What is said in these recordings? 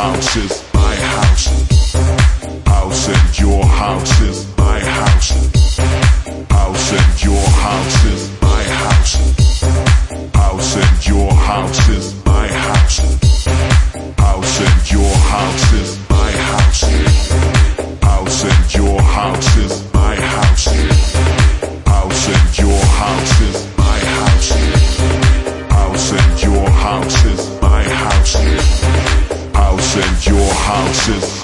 house is my house. House and your house is my house. House and your house is my house. House and your house is my house. House and your house is my house. House and your house is my house. House and your house is my house. House and your house is my house. House and your house is.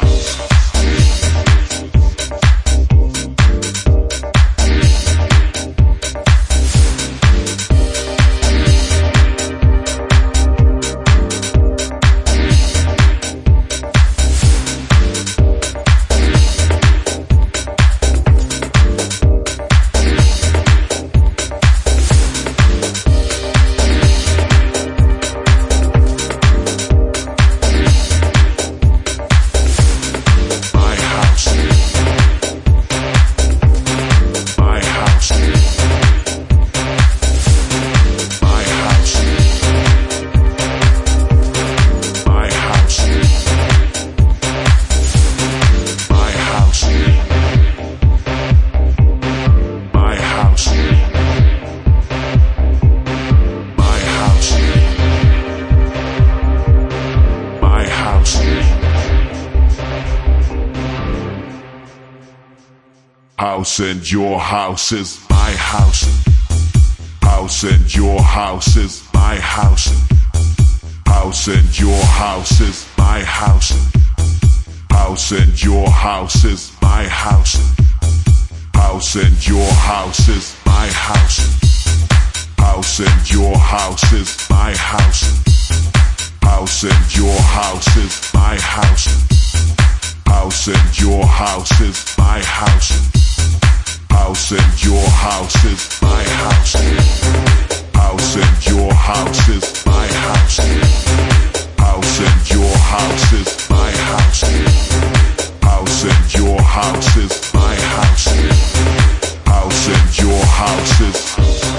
House and your house is my house. House and your house is my house. House and your house is my house. House and your house is my house. House and your house is my house. House and your house is my house. House and your house is my house. House and your house is my house. House and your house is my house. House and your house is my house. House and your house is my house. House and your house is my house. House and your house is.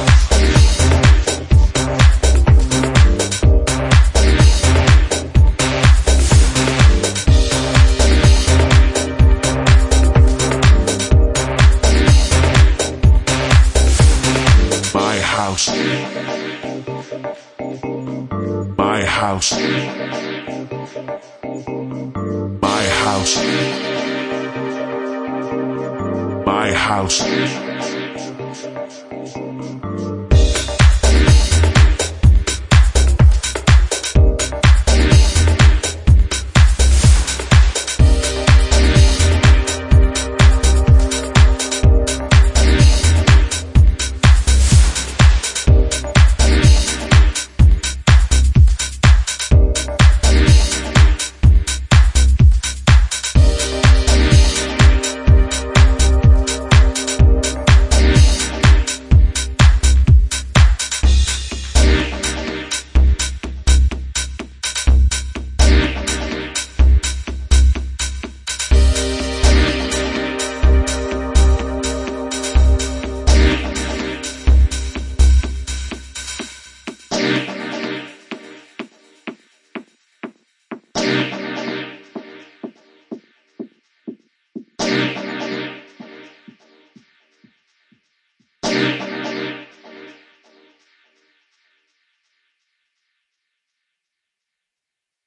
My house. My house. My house. My house.